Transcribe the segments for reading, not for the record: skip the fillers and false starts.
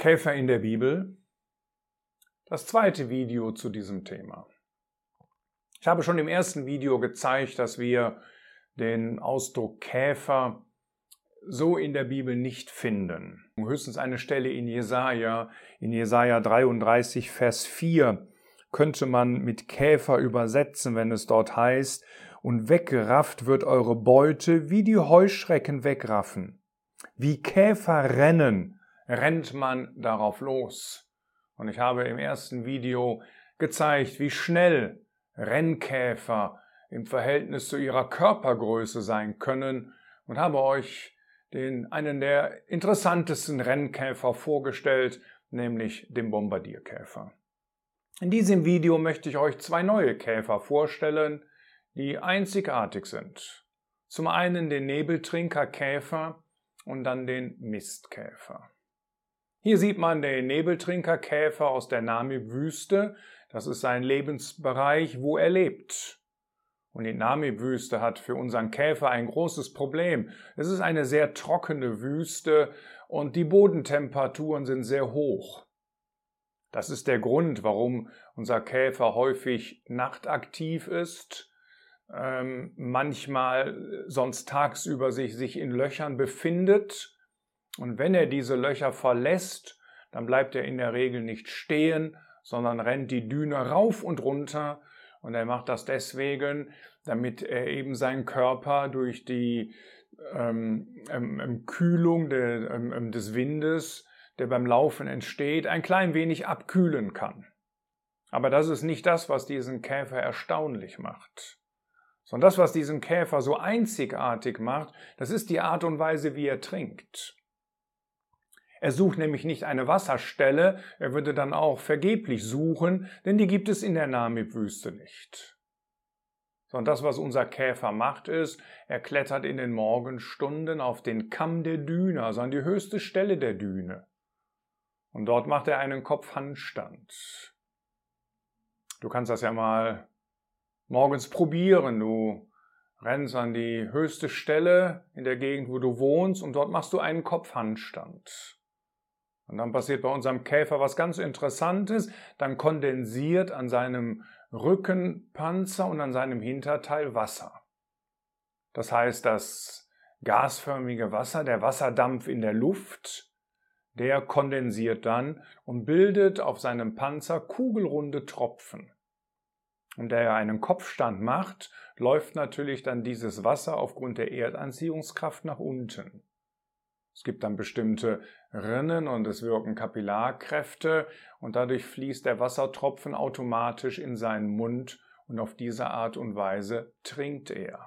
Käfer in der Bibel. Das zweite Video zu diesem Thema. Ich habe schon im ersten Video gezeigt, dass wir den Ausdruck Käfer so in der Bibel nicht finden. Höchstens eine Stelle in Jesaja 33, Vers 4 könnte man mit Käfer übersetzen, wenn es dort heißt: Und weggerafft wird eure Beute, wie die Heuschrecken wegraffen. Wie Käfer rennen, rennt man darauf los. Und ich habe im ersten Video gezeigt, wie schnell Rennkäfer im Verhältnis zu ihrer Körpergröße sein können und habe euch einen der interessantesten Rennkäfer vorgestellt, nämlich den Bombardierkäfer. In diesem Video möchte ich euch zwei neue Käfer vorstellen, die einzigartig sind. Zum einen den Nebeltrinkerkäfer und dann den Mistkäfer. Hier sieht man den Nebeltrinkerkäfer aus der Namib-Wüste. Das ist sein Lebensbereich, wo er lebt. Und die Namib-Wüste hat für unseren Käfer ein großes Problem. Es ist eine sehr trockene Wüste und die Bodentemperaturen sind sehr hoch. Das ist der Grund, warum unser Käfer häufig nachtaktiv ist, manchmal sonst tagsüber sich in Löchern befindet. Und wenn er diese Löcher verlässt, dann bleibt er in der Regel nicht stehen, sondern rennt die Düne rauf und runter. Und er macht das deswegen, damit er eben seinen Körper durch die Kühlung des Windes, der beim Laufen entsteht, ein klein wenig abkühlen kann. Aber das ist nicht das, was diesen Käfer erstaunlich macht. Sondern das, was diesen Käfer so einzigartig macht, das ist die Art und Weise, wie er trinkt. Er sucht nämlich nicht eine Wasserstelle, er würde dann auch vergeblich suchen, denn die gibt es in der Namib-Wüste nicht. Sondern das, was unser Käfer macht, ist, er klettert in den Morgenstunden auf den Kamm der Düne, also an die höchste Stelle der Düne. Und dort macht er einen Kopfhandstand. Du kannst das ja mal morgens probieren. Du rennst an die höchste Stelle in der Gegend, wo du wohnst, und dort machst du einen Kopfhandstand. Und dann passiert bei unserem Käfer was ganz Interessantes. Dann kondensiert an seinem Rückenpanzer und an seinem Hinterteil Wasser. Das heißt, das gasförmige Wasser, der Wasserdampf in der Luft, der kondensiert dann und bildet auf seinem Panzer kugelrunde Tropfen. Und da er einen Kopfstand macht, läuft natürlich dann dieses Wasser aufgrund der Erdanziehungskraft nach unten. Es gibt dann bestimmte Rinnen und es wirken Kapillarkräfte und dadurch fließt der Wassertropfen automatisch in seinen Mund und auf diese Art und Weise trinkt er.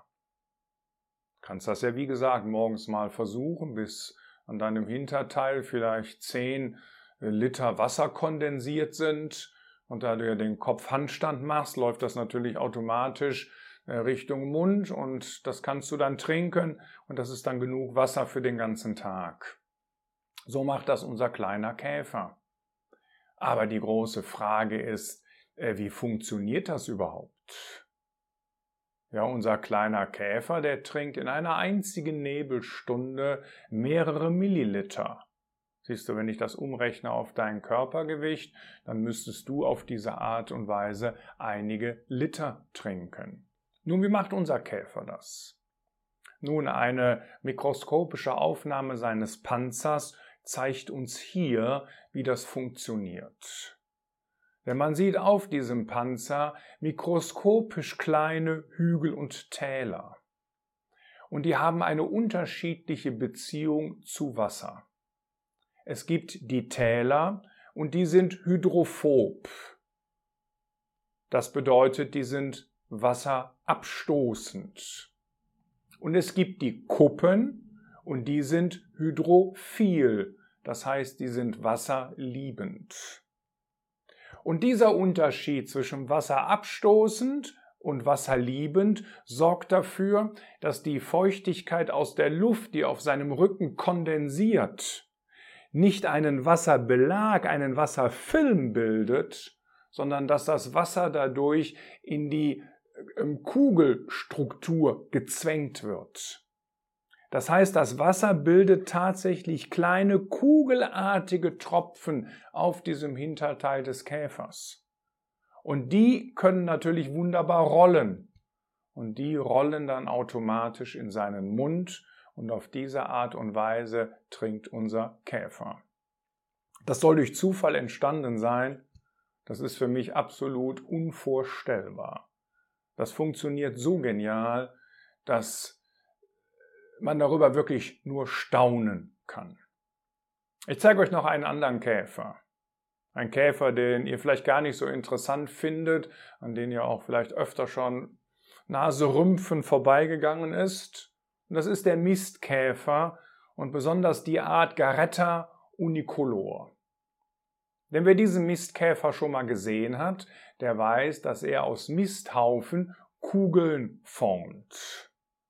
Du kannst das ja wie gesagt morgens mal versuchen, bis an deinem Hinterteil vielleicht 10 Liter Wasser kondensiert sind. Und da du ja den Kopfhandstand machst, läuft das natürlich automatisch Richtung Mund und das kannst du dann trinken und das ist dann genug Wasser für den ganzen Tag. So macht das unser kleiner Käfer. Aber die große Frage ist, wie funktioniert das überhaupt? Ja, unser kleiner Käfer, der trinkt in einer einzigen Nebelstunde mehrere Milliliter. Siehst du, wenn ich das umrechne auf dein Körpergewicht, dann müsstest du auf diese Art und Weise einige Liter trinken. Nun, wie macht unser Käfer das? Nun, eine mikroskopische Aufnahme seines Panzers zeigt uns hier, wie das funktioniert. Denn man sieht auf diesem Panzer mikroskopisch kleine Hügel und Täler. Und die haben eine unterschiedliche Beziehung zu Wasser. Es gibt die Täler und die sind hydrophob. Das bedeutet, die sind wasserabstoßend. Und es gibt die Kuppen und die sind hydrophil. Das heißt, die sind wasserliebend. Und dieser Unterschied zwischen wasserabstoßend und wasserliebend sorgt dafür, dass die Feuchtigkeit aus der Luft, die auf seinem Rücken kondensiert, nicht einen Wasserbelag, einen Wasserfilm bildet, sondern dass das Wasser dadurch in die Kugelstruktur gezwängt wird. Das heißt, das Wasser bildet tatsächlich kleine kugelartige Tropfen auf diesem Hinterteil des Käfers. Und die können natürlich wunderbar rollen. Und die rollen dann automatisch in seinen Mund und auf diese Art und Weise trinkt unser Käfer. Das soll durch Zufall entstanden sein. Das ist für mich absolut unvorstellbar. Das funktioniert so genial, dass man darüber wirklich nur staunen kann. Ich zeige euch noch einen anderen Käfer. Ein Käfer, den ihr vielleicht gar nicht so interessant findet, an den ihr auch vielleicht öfter schon Naserümpfen vorbeigegangen ist. Und das ist der Mistkäfer und besonders die Art Garetta unicolor. Denn wer diesen Mistkäfer schon mal gesehen hat, der weiß, dass er aus Misthaufen Kugeln formt.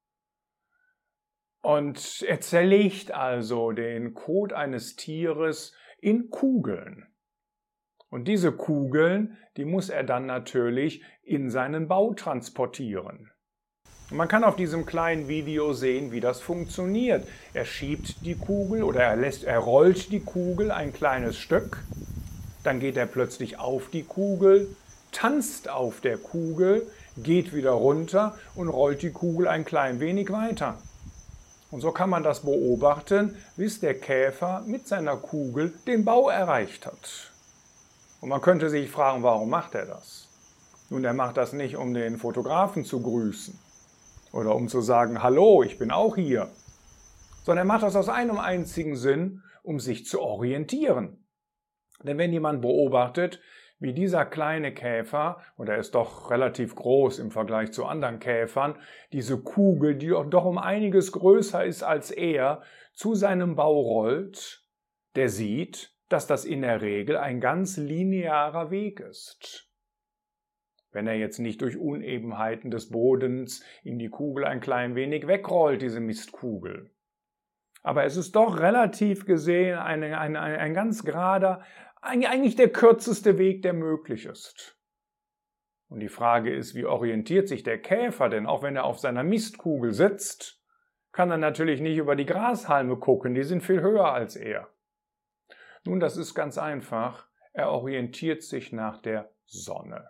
Und er zerlegt also den Kot eines Tieres in Kugeln. Und diese Kugeln, die muss er dann natürlich in seinen Bau transportieren. Und man kann auf diesem kleinen Video sehen, wie das funktioniert. Er schiebt die Kugel oder er rollt die Kugel ein kleines Stück. Dann geht er plötzlich auf die Kugel, tanzt auf der Kugel, geht wieder runter und rollt die Kugel ein klein wenig weiter. Und so kann man das beobachten, bis der Käfer mit seiner Kugel den Bau erreicht hat. Und man könnte sich fragen, warum macht er das? Nun, er macht das nicht, um den Fotografen zu grüßen oder um zu sagen, hallo, ich bin auch hier, sondern er macht das aus einem einzigen Sinn, um sich zu orientieren. Denn wenn jemand beobachtet, wie dieser kleine Käfer, und er ist doch relativ groß im Vergleich zu anderen Käfern, diese Kugel, die doch um einiges größer ist als er, zu seinem Bau rollt, der sieht, dass das in der Regel ein ganz linearer Weg ist. Wenn er jetzt nicht durch Unebenheiten des Bodens in die Kugel ein klein wenig wegrollt, diese Mistkugel. Aber es ist doch relativ gesehen ein ganz gerader, eigentlich der kürzeste Weg, der möglich ist. Und die Frage ist, wie orientiert sich der Käfer? Denn auch wenn er auf seiner Mistkugel sitzt, kann er natürlich nicht über die Grashalme gucken, die sind viel höher als er. Nun, das ist ganz einfach, er orientiert sich nach der Sonne.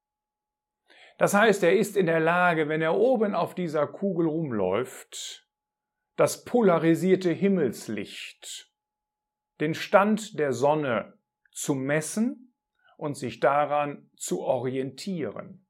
Das heißt, er ist in der Lage, wenn er oben auf dieser Kugel rumläuft, das polarisierte Himmelslicht, den Stand der Sonne zu messen und sich daran zu orientieren.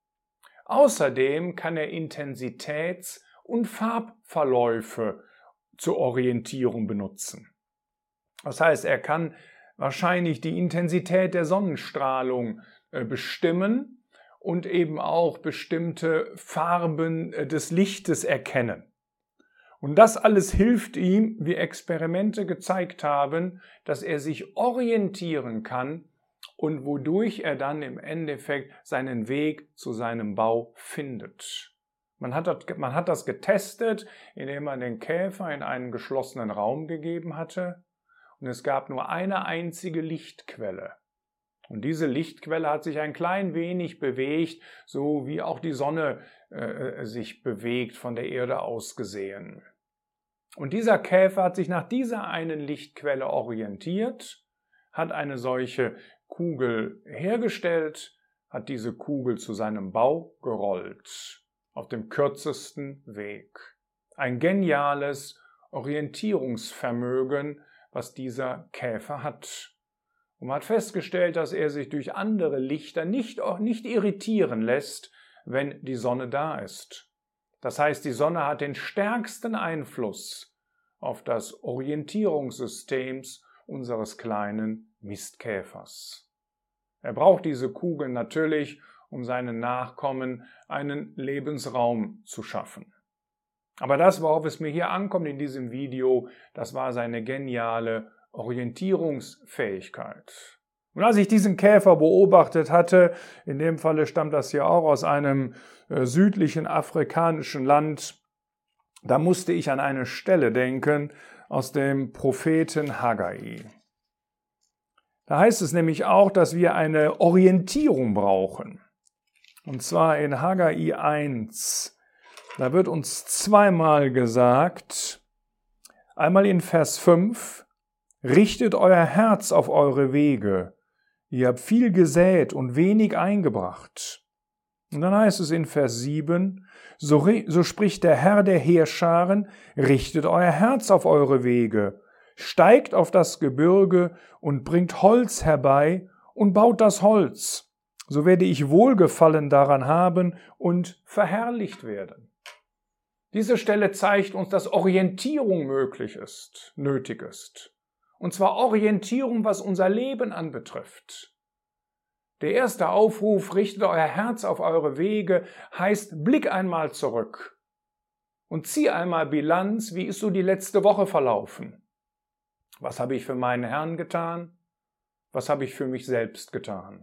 Außerdem kann er Intensitäts- und Farbverläufe zur Orientierung benutzen. Das heißt, er kann wahrscheinlich die Intensität der Sonnenstrahlung bestimmen und eben auch bestimmte Farben des Lichtes erkennen. Und das alles hilft ihm, wie Experimente gezeigt haben, dass er sich orientieren kann und wodurch er dann im Endeffekt seinen Weg zu seinem Bau findet. Man hat das getestet, indem man den Käfer in einen geschlossenen Raum gegeben hatte und es gab nur eine einzige Lichtquelle. Und diese Lichtquelle hat sich ein klein wenig bewegt, so wie auch die Sonne sich bewegt, von der Erde aus gesehen. Und dieser Käfer hat sich nach dieser einen Lichtquelle orientiert, hat eine solche Kugel hergestellt, hat diese Kugel zu seinem Bau gerollt, auf dem kürzesten Weg. Ein geniales Orientierungsvermögen, was dieser Käfer hat. Und man hat festgestellt, dass er sich durch andere Lichter nicht irritieren lässt, wenn die Sonne da ist. Das heißt, die Sonne hat den stärksten Einfluss auf das Orientierungssystem unseres kleinen Mistkäfers. Er braucht diese Kugeln natürlich, um seinen Nachkommen einen Lebensraum zu schaffen. Aber das, worauf es mir hier ankommt in diesem Video, das war seine geniale Orientierungsfähigkeit. Und als ich diesen Käfer beobachtet hatte, in dem Falle stammt das ja auch aus einem südlichen afrikanischen Land, da musste ich an eine Stelle denken aus dem Propheten Haggai. Da heißt es nämlich auch, dass wir eine Orientierung brauchen. Und zwar in Haggai 1. Da wird uns zweimal gesagt, einmal in Vers 5, richtet euer Herz auf eure Wege. Ihr habt viel gesät und wenig eingebracht. Und dann heißt es in Vers 7, so spricht der Herr der Heerscharen, richtet euer Herz auf eure Wege, steigt auf das Gebirge und bringt Holz herbei und baut das Holz. So werde ich Wohlgefallen daran haben und verherrlicht werden. Diese Stelle zeigt uns, dass Orientierung möglich ist, nötig ist. Und zwar Orientierung, was unser Leben anbetrifft. Der erste Aufruf, richtet euer Herz auf eure Wege, heißt, blick einmal zurück und zieh einmal Bilanz, wie ist so die letzte Woche verlaufen? Was habe ich für meinen Herrn getan? Was habe ich für mich selbst getan?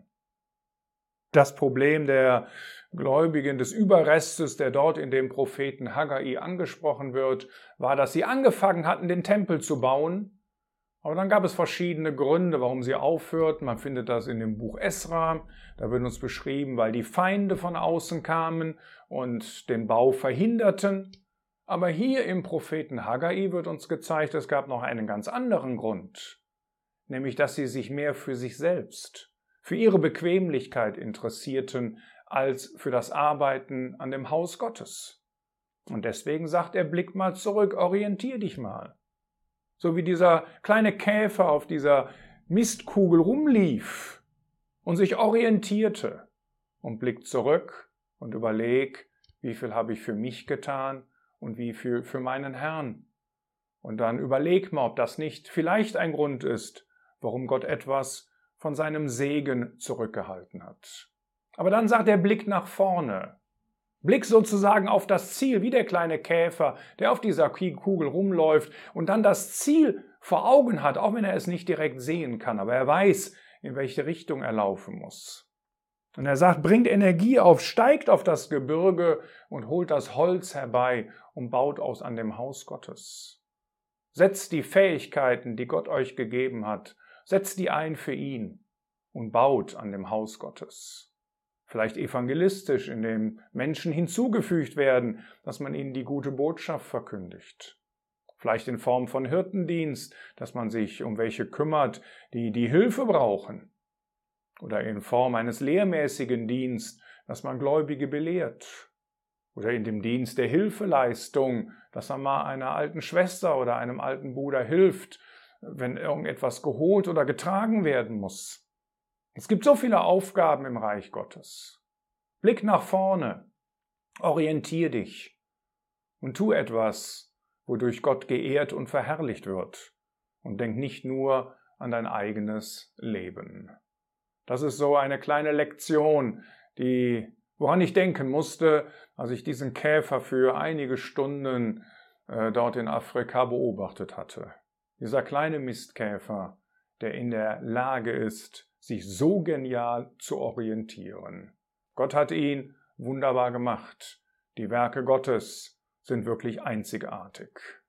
Das Problem der Gläubigen, des Überrestes, der dort in dem Propheten Haggai angesprochen wird, war, dass sie angefangen hatten, den Tempel zu bauen. Aber dann gab es verschiedene Gründe, warum sie aufhörten. Man findet das in dem Buch Esra. Da wird uns beschrieben, weil die Feinde von außen kamen und den Bau verhinderten. Aber hier im Propheten Haggai wird uns gezeigt, es gab noch einen ganz anderen Grund. Nämlich, dass sie sich mehr für sich selbst, für ihre Bequemlichkeit interessierten, als für das Arbeiten an dem Haus Gottes. Und deswegen sagt er, blick mal zurück, orientier dich mal. So wie dieser kleine Käfer auf dieser Mistkugel rumlief und sich orientierte und blickt zurück und überleg, wie viel habe ich für mich getan und wie viel für meinen Herrn. Und dann überleg mal, ob das nicht vielleicht ein Grund ist, warum Gott etwas von seinem Segen zurückgehalten hat. Aber dann sagt er, Blick nach vorne. Blick sozusagen auf das Ziel, wie der kleine Käfer, der auf dieser Kugel rumläuft und dann das Ziel vor Augen hat, auch wenn er es nicht direkt sehen kann, aber er weiß, in welche Richtung er laufen muss. Und er sagt, bringt Energie auf, steigt auf das Gebirge und holt das Holz herbei und baut aus an dem Haus Gottes. Setzt die Fähigkeiten, die Gott euch gegeben hat, setzt die ein für ihn und baut an dem Haus Gottes. Vielleicht evangelistisch, indem Menschen hinzugefügt werden, dass man ihnen die gute Botschaft verkündigt. Vielleicht in Form von Hirtendienst, dass man sich um welche kümmert, die Hilfe brauchen. Oder in Form eines lehrmäßigen Dienstes, dass man Gläubige belehrt. Oder in dem Dienst der Hilfeleistung, dass man mal einer alten Schwester oder einem alten Bruder hilft, wenn irgendetwas geholt oder getragen werden muss. Es gibt so viele Aufgaben im Reich Gottes. Blick nach vorne, orientier dich und tu etwas, wodurch Gott geehrt und verherrlicht wird. Und denk nicht nur an dein eigenes Leben. Das ist so eine kleine Lektion, woran ich denken musste, als ich diesen Käfer für einige Stunden dort in Afrika beobachtet hatte. Dieser kleine Mistkäfer, der in der Lage ist, sich so genial zu orientieren. Gott hat ihn wunderbar gemacht. Die Werke Gottes sind wirklich einzigartig.